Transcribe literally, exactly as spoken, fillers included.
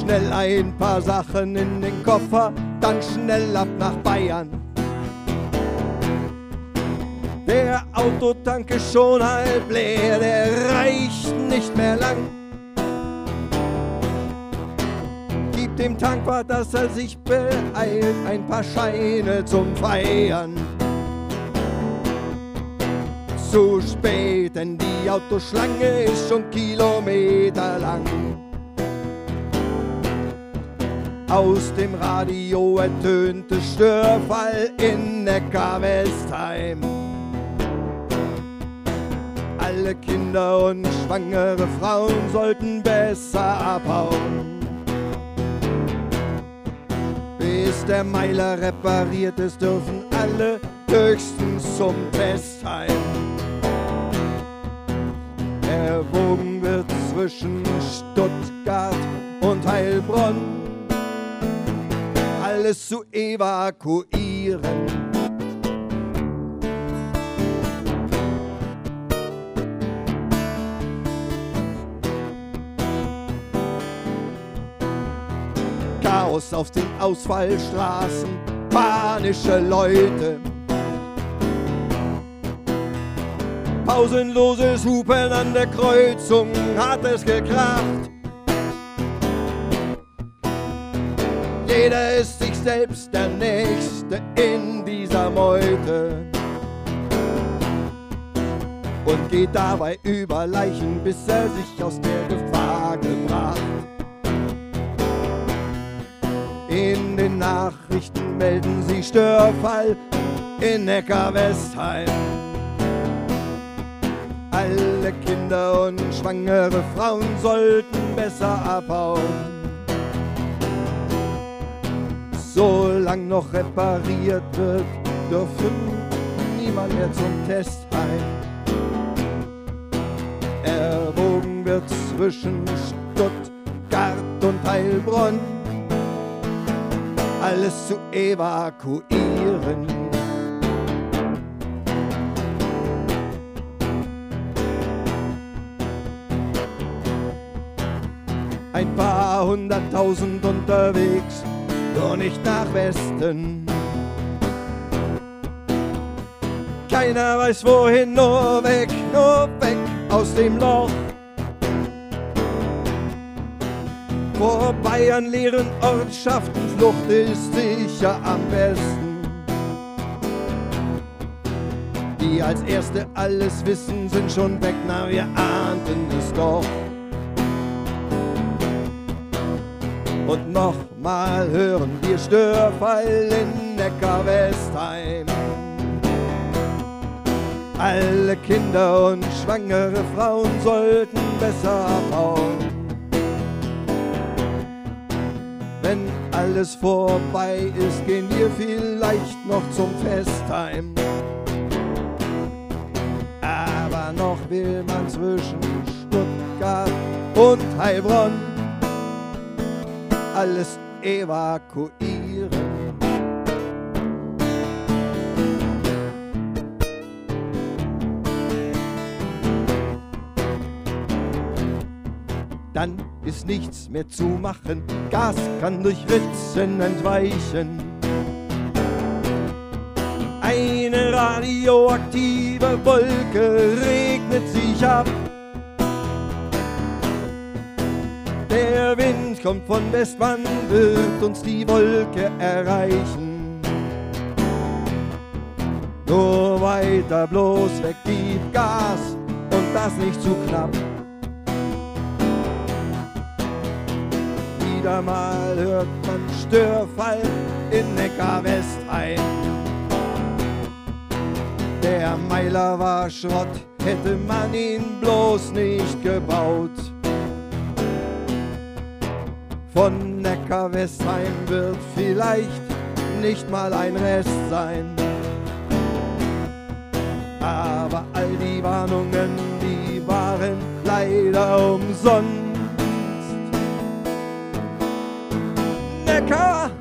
schnell ein paar Sachen in den Koffer, dann schnell ab nach Bayern. Der Autotank ist schon halb leer, der reicht nicht mehr lang. Gib dem Tankwart, dass er sich beeilt, ein paar Scheine zum Feiern. Zu spät, denn die Autoschlange ist schon kilometerlang. Aus dem Radio ertönte Störfall in Neckar-Westheim. Alle Kinder und schwangere Frauen sollten besser abhauen. Bis der Meiler repariert ist, dürfen alle höchstens zum Testheim. Erwogen wird zwischen Stuttgart und Heilbronn, alles zu evakuieren. Chaos auf den Ausfallstraßen, panische Leute. Pausenloses Hupen an der Kreuzung hat es gekracht. Jeder ist sich selbst der Nächste in dieser Meute und geht dabei über Leichen, bis er sich aus der Gefahr gebracht. In den Nachrichten melden sie Störfall in Neckar-Westheim. Alle Kinder und schwangere Frauen sollten besser abhauen. Solange noch repariert wird, dürfen niemand mehr zum Testheim. Erwogen wird zwischen Stuttgart und Heilbronn, alles zu evakuieren. Ein paar hunderttausend unterwegs, nur nicht nach Westen. Keiner weiß wohin, nur weg, nur weg aus dem Loch. Vor Bayern leeren Ortschaften, Flucht ist sicher am besten. Die als Erste alles wissen, sind schon weg, na wir ahnten es doch. Und nochmal hören wir Störfall in Neckar-Westheim. Alle Kinder und schwangere Frauen sollten besser abhauen. Wenn alles vorbei ist, gehen wir vielleicht noch zum Festheim. Aber noch will man zwischen Stuttgart und Heilbronn alles evakuieren. Dann ist nichts mehr zu machen, Gas kann durch Ritzen entweichen. Eine radioaktive Wolke regnet sich ab. Der Wind kommt von West, wann wird uns die Wolke erreichen? Nur weiter bloß weg, gib Gas und das nicht zu knapp. Wieder mal hört man Störfall in Neckar-Westheim. Der Meiler war Schrott, hätte man ihn bloß nicht gebaut. Von Neckar-Westheim wird vielleicht nicht mal ein Rest sein. Aber all die Warnungen, die waren leider umsonst. Neckar